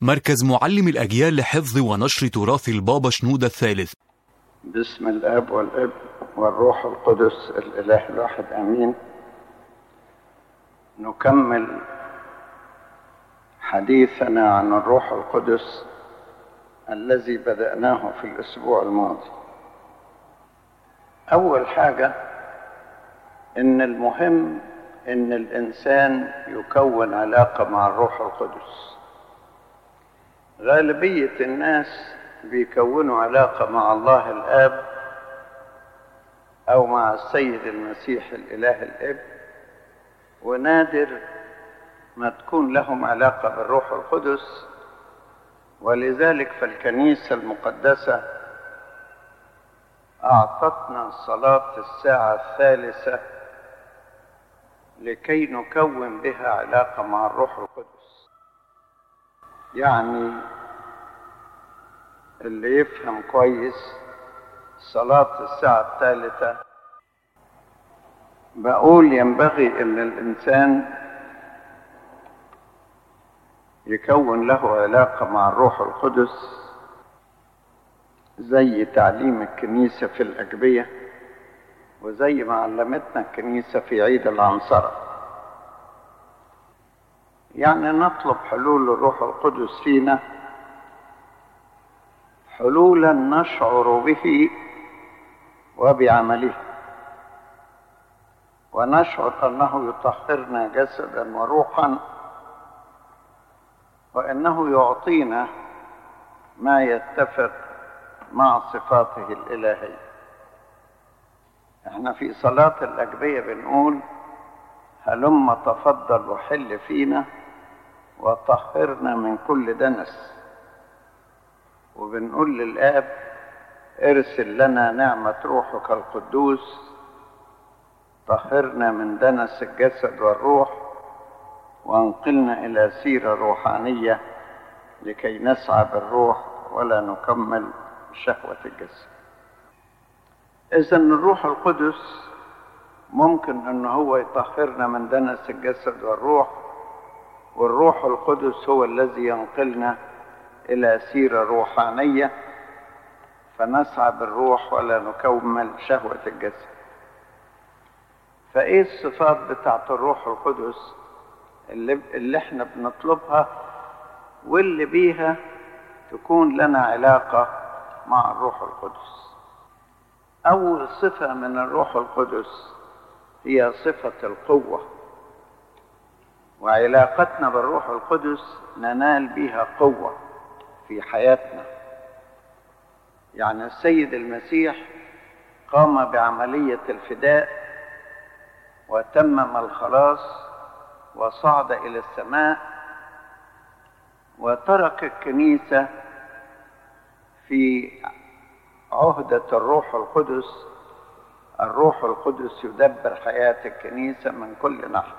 مركز معلم الأجيال لحفظ ونشر تراث البابا شنودة الثالث. باسم الآب والابن والروح القدس الإله الواحد آمين. نكمل حديثنا عن الروح القدس الذي بدأناه في الأسبوع الماضي. أول حاجة إن المهم إن الإنسان يكون علاقة مع الروح القدس. غالبية الناس بيكونوا علاقة مع الله الآب أو مع السيد المسيح الإله الابن، ونادر ما تكون لهم علاقة بالروح القدس. ولذلك فالكنيسة المقدسة أعطتنا صلاة الساعة الثالثة لكي نكون بها علاقة مع الروح القدس. يعني اللي يفهم كويس صلاة الساعة الثالثة، بقول ينبغي ان الانسان يكون له علاقة مع الروح القدس زي تعليم الكنيسة في الأجبية، وزي ما علمتنا الكنيسة في عيد العنصرة. يعني نطلب حلول الروح القدس فينا، حلولا نشعر به وبعمله، ونشعر أنه يطهرنا جسدا وروحا، وأنه يعطينا ما يتفق مع صفاته الإلهية. احنا في صلاة الأجبية بنقول: هلم تفضل وحل فينا وطهرنا من كل دنس. وبنقول للآب: ارسل لنا نعمة روحك القدوس، طهرنا من دنس الجسد والروح، وانقلنا إلى سيرة روحانية لكي نسعى بالروح ولا نكمل شهوة الجسد. إذن الروح القدس ممكن أنه هو يطهرنا من دنس الجسد والروح، والروح القدس هو الذي ينقلنا إلى سيرة روحانية فنسعى بالروح ولا نكمل شهوة الجسد. فإيه الصفات بتاعت الروح القدس اللي احنا بنطلبها واللي بيها تكون لنا علاقة مع الروح القدس؟ أول صفة من الروح القدس هي صفة القوة، وعلاقتنا بالروح القدس ننال بها قوة في حياتنا. يعني السيد المسيح قام بعملية الفداء وتمم الخلاص وصعد إلى السماء، وترك الكنيسة في عهدة الروح القدس. الروح القدس يدبر حياة الكنيسة من كل ناحية.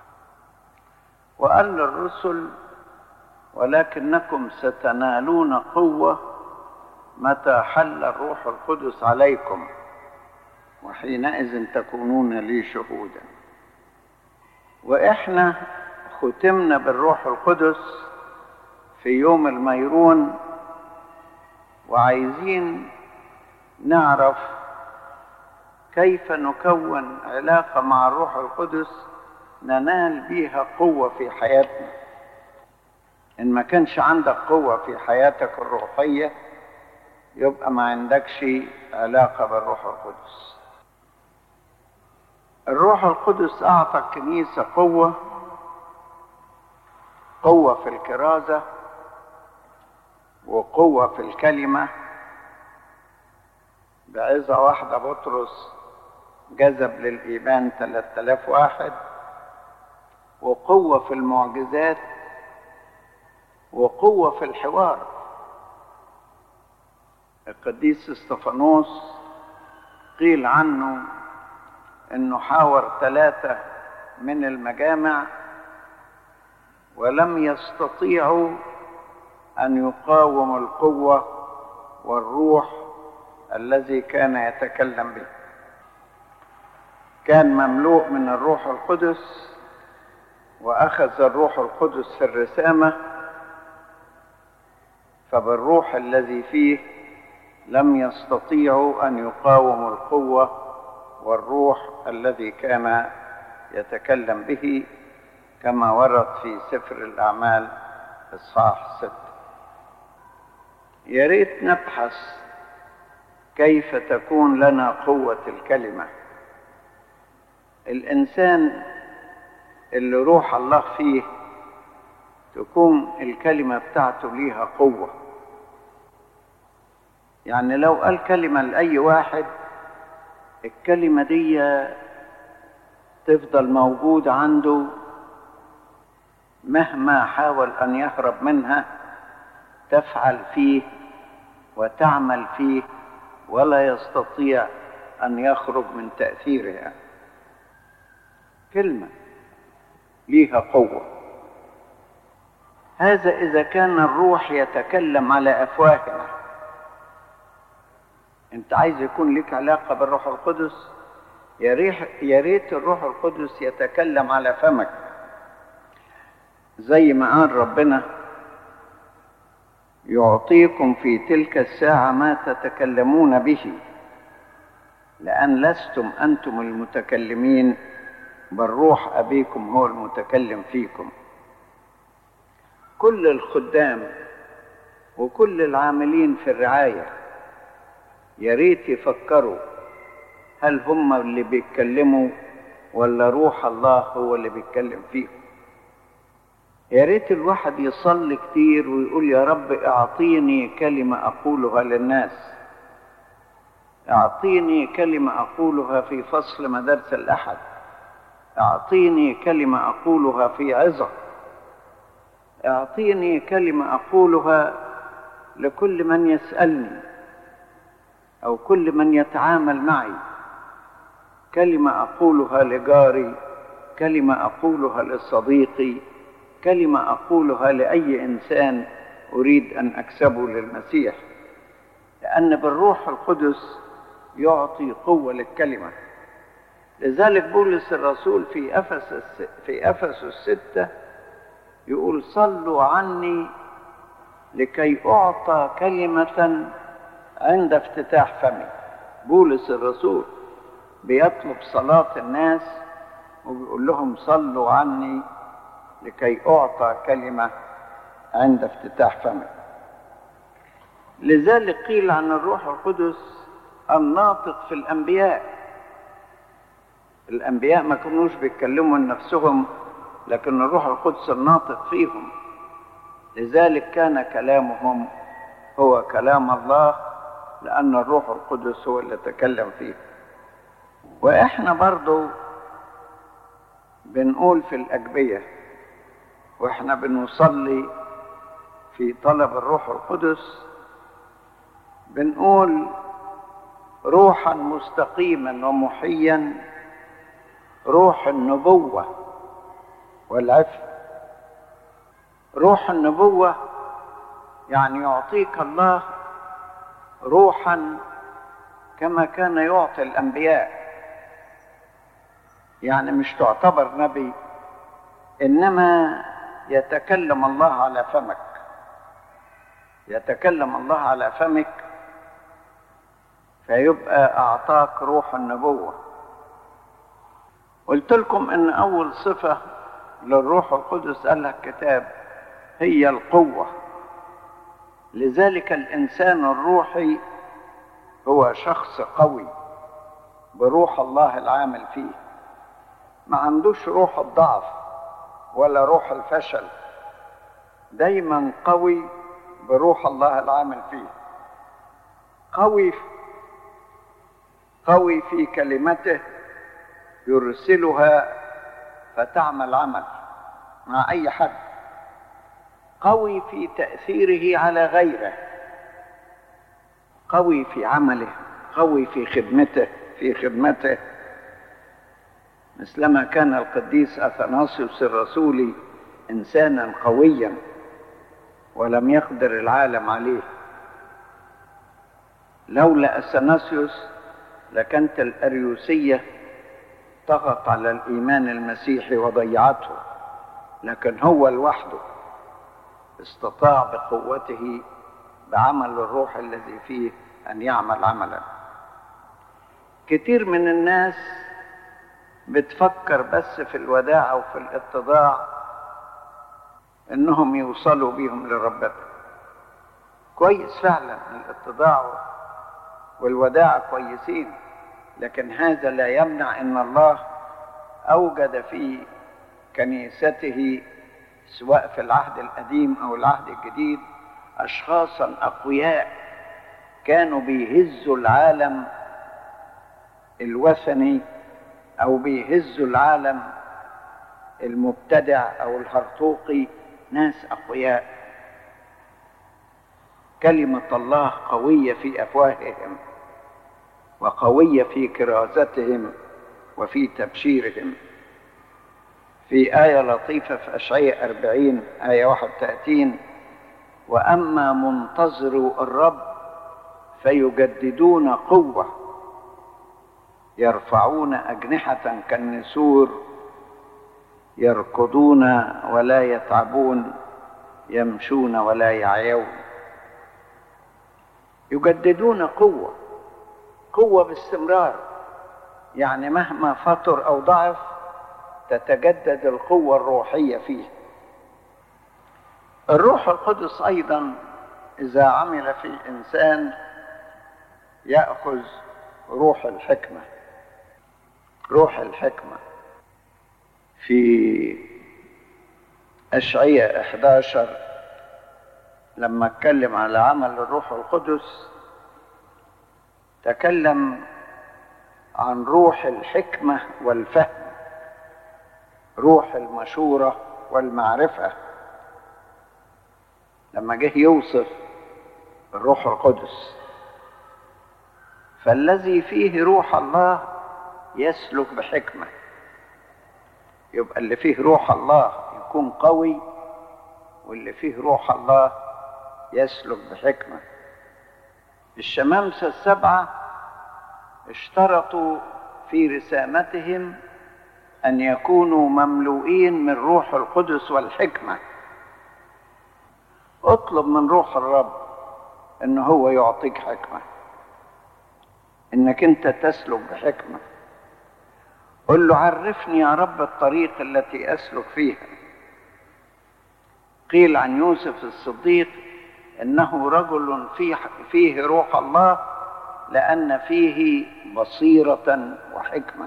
وقال للرسل: ولكنكم ستنالون قوة متى حل الروح القدس عليكم، وحينئذ تكونون لي شهودا. وإحنا ختمنا بالروح القدس في يوم الميرون، وعايزين نعرف كيف نكون علاقة مع الروح القدس ننال بيها قوة في حياتنا. إن ما كانش عندك قوة في حياتك الروحية يبقى ما عندكش علاقة بالروح القدس. الروح القدس أعطى الكنيسة قوة في الكرازة، وقوة في الكلمة. بعظة واحدة بطرس جذب للإيمان 3000 واحد، وقوة في المعجزات، وقوة في الحوار. القديس استفانوس قيل عنه انه حاور 3 من المجامع ولم يستطيعوا ان يقاوموا القوة والروح الذي كان يتكلم به. كان مملوء من الروح القدس، واخذ الروح القدس في الرسامة فبالروح الذي فيه لم يستطيعوا أن يقاوموا القوة والروح الذي كان يتكلم به، كما ورد في سفر الأعمال إصحاح 6. يا ريت نبحث كيف تكون لنا قوة الكلمة. الإنسان اللي روح الله فيه تكون الكلمة بتاعته ليها قوة. يعني لو قال كلمة لأي واحد، الكلمة دي تفضل موجودة عنده مهما حاول أن يهرب منها، تفعل فيه وتعمل فيه ولا يستطيع أن يخرج من تأثيرها. كلمة ليها قوة. هذا إذا كان الروح يتكلم على أفواهنا. أنت عايز يكون لك علاقة بالروح القدس، يا ريت الروح القدس يتكلم على فمك، زي ما قال ربنا: يعطيكم في تلك الساعة ما تتكلمون به، لأن لستم أنتم المتكلمين، بل روح أبيكم هو المتكلم فيكم. كل الخدام وكل العاملين في الرعاية يا ريت يفكروا، هل هم اللي بيتكلموا ولا روح الله هو اللي بيتكلم فيهم؟ يا ريت الواحد يصلي كتير ويقول: يا رب اعطيني كلمة أقولها للناس، اعطيني كلمة أقولها في فصل مدارس الأحد، اعطيني كلمة أقولها في عظة، اعطيني كلمة أقولها لكل من يسألني أو كل من يتعامل معي، كلمة أقولها لجاري، كلمة أقولها لصديقي، كلمة أقولها لأي إنسان أريد أن أكسبه للمسيح، لأن بالروح القدس يعطي قوة للكلمة. لذلك بولس الرسول في أفسس 6 يقول: صلوا عني لكي أعطى كلمة عند افتتاح فمي. بولس الرسول بيطلب صلاة الناس وبيقول لهم: صلوا عني لكي أعطى كلمة عند افتتاح فمي. لذلك قيل عن الروح القدس الناطق في الأنبياء. الأنبياء ما كانوش بيتكلموا عن نفسهم، لكن الروح القدس الناطق فيهم، لذلك كان كلامهم هو كلام الله، لأن الروح القدس هو اللي تكلم فيه. وإحنا برضو بنقول في الأجبية وإحنا بنصلي في طلب الروح القدس، بنقول: روحا مستقيما ومحيا، روح النبوة والعفة. روح النبوة يعني يعطيك الله روحا كما كان يعطي الأنبياء، يعني مش تعتبر نبي، إنما يتكلم الله على فمك، يتكلم الله على فمك، فيبقى أعطاك روح النبوة. قلت لكم إن أول صفة للروح القدس قالها الكتاب هي القوة. لذلك الإنسان الروحي هو شخص قوي بروح الله العامل فيه، ما عندوش روح الضعف ولا روح الفشل، دايما قوي بروح الله العامل فيه. قوي في كلمته يرسلها فتعمل عمل مع أي حد، قوي في تأثيره على غيره، قوي في عمله، قوي في خدمته مثلما كان القديس أثناسيوس الرسولي إنسانا قويا ولم يقدر العالم عليه. لولا أثناسيوس لكانت الأريوسية طغت على الإيمان المسيحي وضيعته، لكن هو لوحده استطاع بقوته بعمل الروح الذي فيه أن يعمل عملا. كتير من الناس بتفكر بس في الوداع وفي الاتضاع انهم يوصلوا بيهم لربنا. كويس فعلا، الاتضاع والوداع كويسين، لكن هذا لا يمنع ان الله اوجد في كنيسته سواء في العهد القديم او العهد الجديد اشخاصا اقوياء كانوا بيهزوا العالم الوثني او بيهزوا العالم المبتدع او الهرطوقي. ناس اقوياء، كلمة الله قوية في افواههم وقوية في كرازتهم وفي تبشيرهم. في آية لطيفة في أشعياء 40 آية 31: وأما منتظرو الرب فيجددون قوة، يرفعون أجنحة كالنسور، يركضون ولا يتعبون، يمشون ولا يعيون. يجددون قوة، قوة باستمرار، يعني مهما فتر أو ضعف تتجدد القوة الروحية فيه. الروح القدس أيضا إذا عمل في الإنسان يأخذ روح الحكمة. روح الحكمة في أشعياء 11 لما اتكلم على عمل الروح القدس تكلم عن روح الحكمة والفهم، روح المشورة والمعرفة. لما جه يوصف الروح القدس: فالذي فيه روح الله يسلك بحكمة. يبقى اللي فيه روح الله يكون قوي، واللي فيه روح الله يسلك بحكمة. الشمامسة السبعة اشترطوا في رسامتهم أن يكونوا مملوئين من روح القدس والحكمة. اطلب من روح الرب ان هو يعطيك حكمة، انك انت تسلك بحكمة. قل له: عرفني يا رب الطريق التي اسلك فيها. قيل عن يوسف الصديق انه رجل فيه روح الله لان فيه بصيرة وحكمة.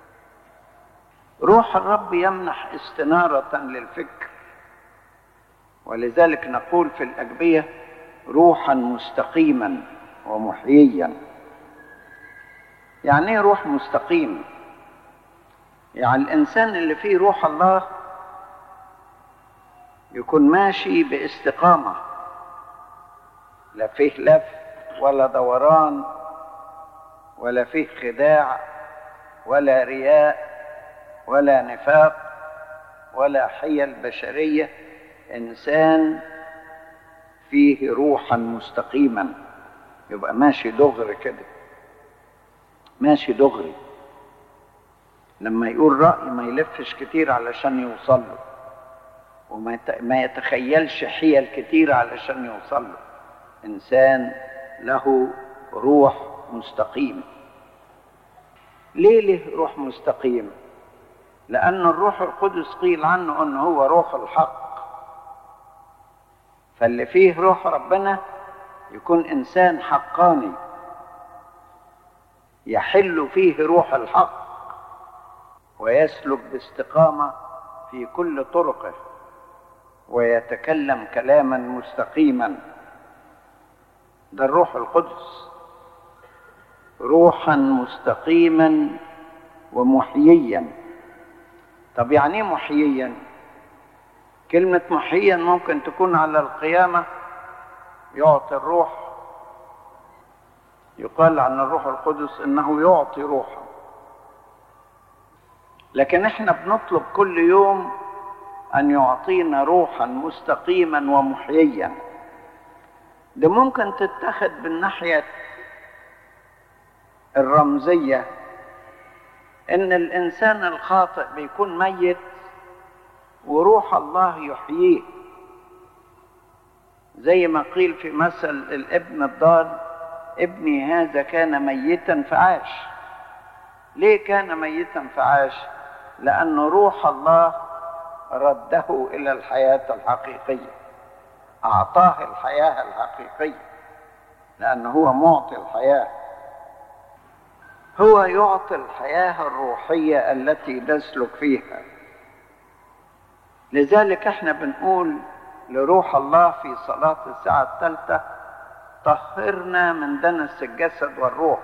روح الرب يمنح استنارة للفكر، ولذلك نقول في الأجبية: روحا مستقيما ومحييا. يعني ايه روح مستقيم؟ يعني الإنسان اللي فيه روح الله يكون ماشي باستقامة، لا فيه لف ولا دوران ولا فيه خداع ولا رياء ولا نفاق ولا حيل بشرية. إنسان فيه روحا مستقيما، يبقى ماشي دغري كده، ماشي دغري. لما يقول رأي ما يلفش كتير علشان يوصل له، وما يتخيلش حيل كتير علشان يوصل له. إنسان له روح مستقيم. ليه له روح مستقيم؟ لأن الروح القدس قيل عنه أنه هو روح الحق. فاللي فيه روح ربنا يكون إنسان حقاني، يحل فيه روح الحق ويسلك باستقامة في كل طرقه ويتكلم كلاما مستقيما. ده الروح القدس، روحا مستقيما ومحييا. طب يعني ايه محييا؟ كلمة محييا ممكن تكون على القيامة يعطي الروح. يقال عن الروح القدس انه يعطي روحا، لكن احنا بنطلب كل يوم ان يعطينا روحا مستقيما ومحييا. ده ممكن تتخذ بالناحية الرمزية، ان الانسان الخاطئ بيكون ميت وروح الله يحييه. زي ما قيل في مثل الابن الضال: ابني هذا كان ميتا فعاش. ليه كان ميتا فعاش؟ لأن روح الله رده إلى الحياة الحقيقية، أعطاه الحياة الحقيقية، لأنه هو معطي الحياة، هو يعطي الحياة الروحية التي نسلك فيها. لذلك احنا بنقول لروح الله في صلاة الساعة الثالثة: طهرنا من دنس الجسد والروح.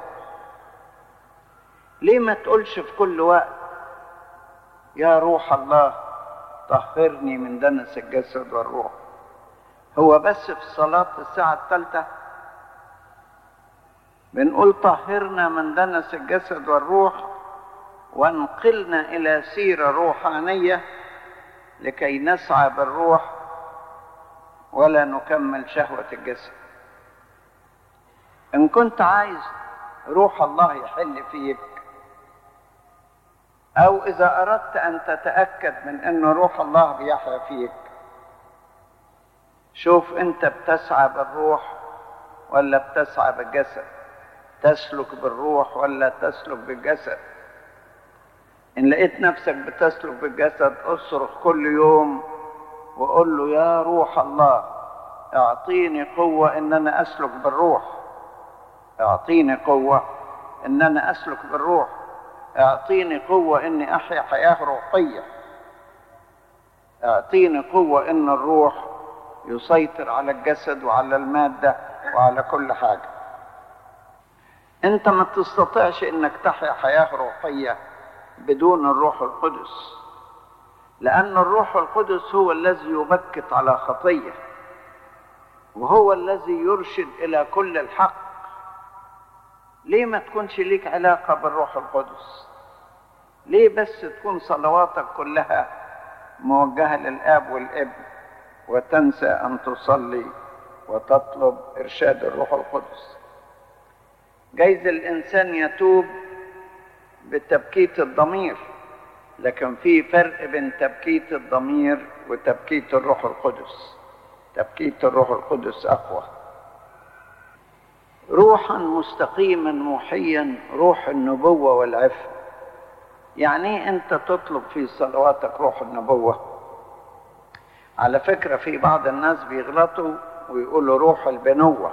ليه ما تقولش في كل وقت: يا روح الله طهرني من دنس الجسد والروح؟ هو بس في صلاة الساعة الثالثة بنقول طهرنا من دنس الجسد والروح وانقلنا إلى سيرة روحانية لكي نسعى بالروح ولا نكمل شهوة الجسد. إن كنت عايز روح الله يحل فيك، أو إذا أردت أن تتأكد من أن روح الله بيحيا فيك، شوف أنت بتسعى بالروح ولا بتسعى بالجسد، تسلك بالروح ولا تسلك بالجسد. إن لقيت نفسك بتسلك بالجسد، اصرخ كل يوم وقول له: يا روح الله اعطيني قوة إن أنا أسلك بالروح، اعطيني قوة إن أنا أسلك بالروح، اعطيني قوة إني أحيا حياة روحية، اعطيني قوة إن الروح يسيطر على الجسد وعلى المادة وعلى كل حاجة. أنت ما تستطيعش إنك تحيا حياة روحية بدون الروح القدس، لأن الروح القدس هو الذي يبكت على خطية، وهو الذي يرشد إلى كل الحق. ليه ما تكونش ليك علاقة بالروح القدس؟ ليه بس تكون صلواتك كلها موجهة للآب والابن وتنسى أن تصلي وتطلب إرشاد الروح القدس؟ جايز الإنسان يتوب بتبكيت الضمير، لكن في فرق بين تبكيت الضمير وتبكيت الروح القدس. تبكيت الروح القدس أقوى. روحا مستقيما موحيا، روح النبوة والعفة. يعني أنت تطلب في صلواتك روح النبوة؟ على فكرة في بعض الناس بيغلطوا ويقولوا روح البنوة،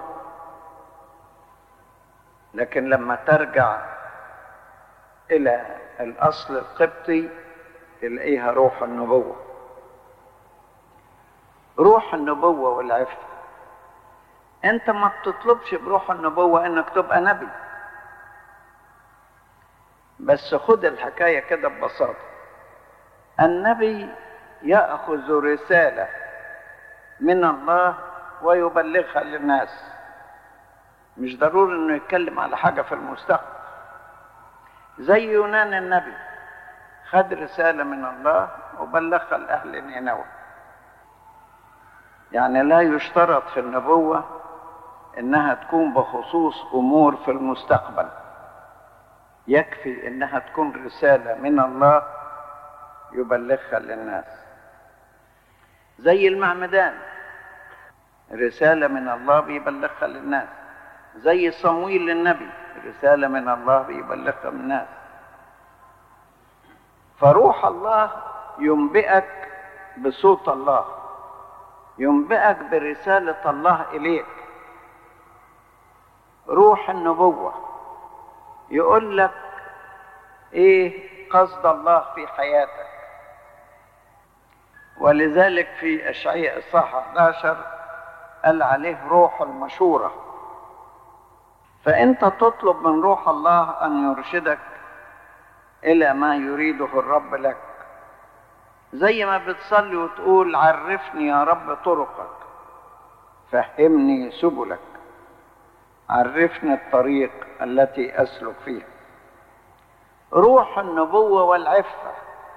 لكن لما ترجع إلى الأصل القبطي تلاقيها روح النبوة. روح النبوة والعفة. أنت ما بتطلبش بروح النبوة إنك تبقى نبي، بس خد الحكاية كده ببساطة. النبي يأخذ رسالة من الله ويبلغها للناس، مش ضروري إنه يتكلم على حاجة في المستقبل. زي يونان النبي خد رسالة من الله وبلغها لأهل نينوى. يعني لا يشترط في النبوة إنها تكون بخصوص أمور في المستقبل، يكفي إنها تكون رسالة من الله يبلغها للناس. زي المعمدان رسالة من الله بيبلغها للناس، زي صمويل النبي رسالة من الله بيبلغها للناس. فروح الله ينبئك بصوت الله، ينبئك برسالة الله إليك. روح النبوة يقول لك إيه قصد الله في حياتك. ولذلك في أشعياء إصحاح 11 قال عليه روح المشورة. فأنت تطلب من روح الله أن يرشدك إلى ما يريده الرب لك، زي ما بتصلي وتقول: عرفني يا رب طرقك، فهمني سبلك، عرفني الطريق التي أسلك فيها. روح النبوة والعفة.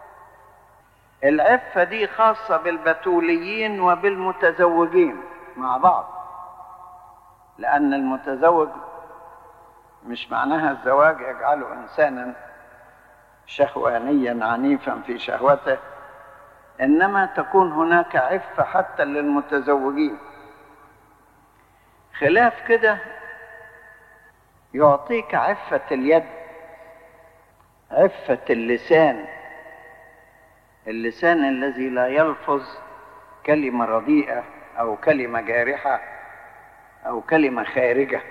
العفة دي خاصة بالبتوليين وبالمتزوجين مع بعض، لأن المتزوج مش معناها الزواج يجعله إنسانا شهوانيا عنيفا في شهوته، إنما تكون هناك عفة حتى للمتزوجين. خلاف كده يعطيك عفة اليد، عفة اللسان، اللسان الذي لا يلفظ كلمة رديئة أو كلمة جارحة أو كلمة خارجة.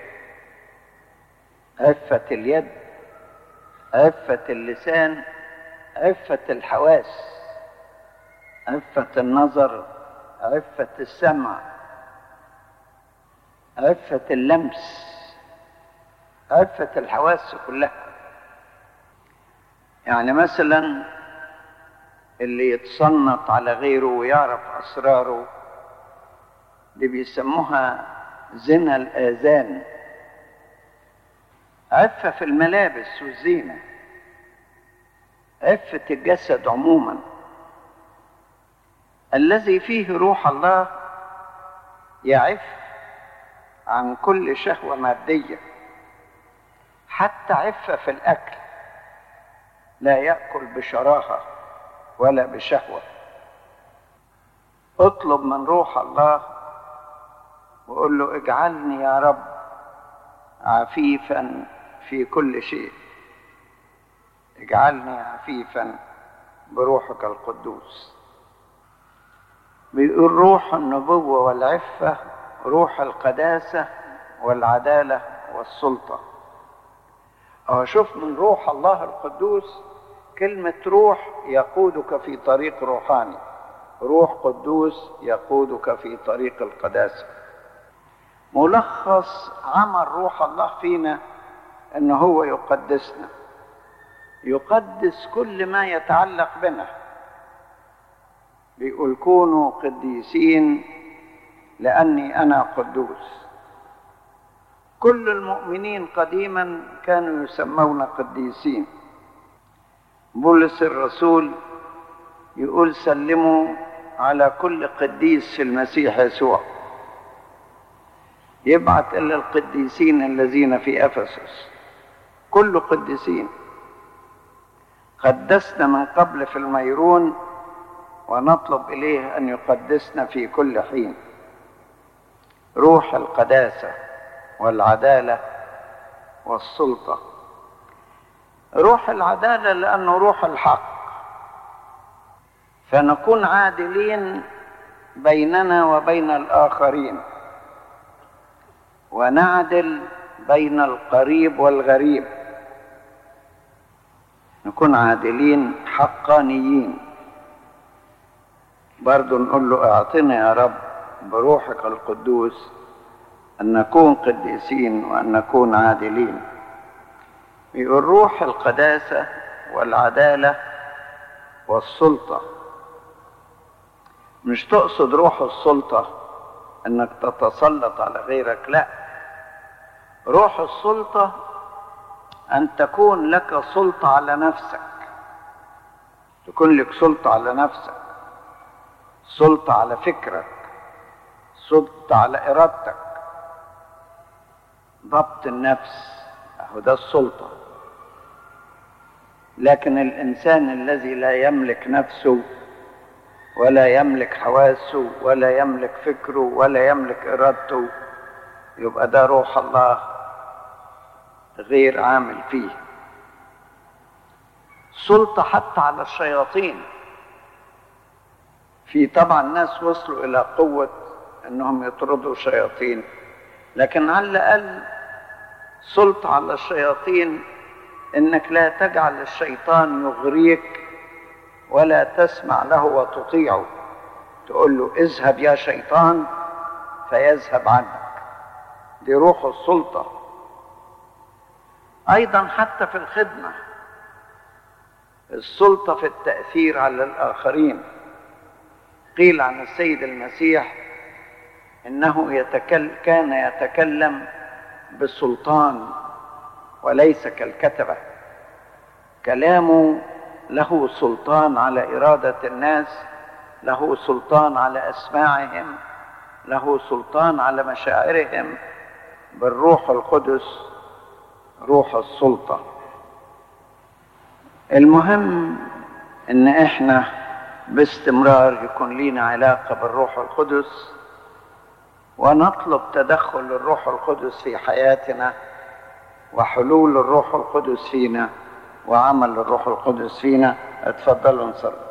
عفة اليد، عفة اللسان، عفة الحواس، عفة النظر، عفة السمع، عفة اللمس، عفة الحواس كلها. يعني مثلا اللي يتصنت على غيره ويعرف أسراره دي بيسموها زنا الآذان. عفة في الملابس والزينة، عفة الجسد عموما. الذي فيه روح الله يعف عن كل شهوة مادية، حتى عفة في الأكل، لا يأكل بشراهة ولا بشهوة. اطلب من روح الله وقل له اجعلني يا رب عفيفا في كل شيء، اجعلني عفيفا بروحك القدوس. بيقول روح النبوة والعفة، روح القداسة والعدالة والسلطة. شوف من روح الله القدوس، كلمة روح يقودك في طريق روحاني، روح قدوس يقودك في طريق القداسة. ملخص عمل روح الله فينا أنه هو يقدسنا، يقدس كل ما يتعلق بنا. بيقول كونوا قديسين لأني أنا قدوس. كل المؤمنين قديما كانوا يسمون قديسين. بولس الرسول يقول سلموا على كل قديس في المسيح يسوع، يبعث إلى القديسين الذين في أفسس. كل قديسين قدسنا من قبل في الميرون، ونطلب إليه أن يقدسنا في كل حين. روح القداسة والعدالة والسلطة. روح العدالة لأنه روح الحق، فنكون عادلين بيننا وبين الآخرين، ونعدل بين القريب والغريب. نكون عادلين حقانيين. برضو نقول له اعطنا يا رب بروحك القدوس أن نكون قديسين وأن نكون عادلين. يقول روح القداسة والعدالة والسلطة. مش تقصد روح السلطة أنك تتسلط على غيرك، لا. روح السلطة أن تكون لك سلطة على نفسك، تكون لك سلطة على نفسك، سلطة على فكرك، سلطة على إرادتك، ضبط النفس. ده السلطة. لكن الإنسان الذي لا يملك نفسه ولا يملك حواسه ولا يملك فكره ولا يملك إرادته، يبقى ده روح الله غير عامل فيه. سلطة حتى على الشياطين. في طبعا ناس وصلوا إلى قوة أنهم يطردوا شياطين، لكن على الأقل سلطة على الشياطين إنك لا تجعل الشيطان يغريك ولا تسمع له وتطيعه. تقول له اذهب يا شيطان فيذهب عنك. دي روح السلطة. أيضا حتى في الخدمة، السلطة في التأثير على الآخرين. قيل عن السيد المسيح إنه كان يتكلم بسلطان وليس كالكتبة. كلامه له سلطان على إرادة الناس، له سلطان على أسماعهم، له سلطان على مشاعرهم. بالروح القدس روح السلطة. المهم إن إحنا باستمرار يكون لنا علاقة بالروح القدس، ونطلب تدخل الروح القدس في حياتنا وحلول الروح القدس فينا وعمل الروح القدس فينا. اتفضلوا نصلي.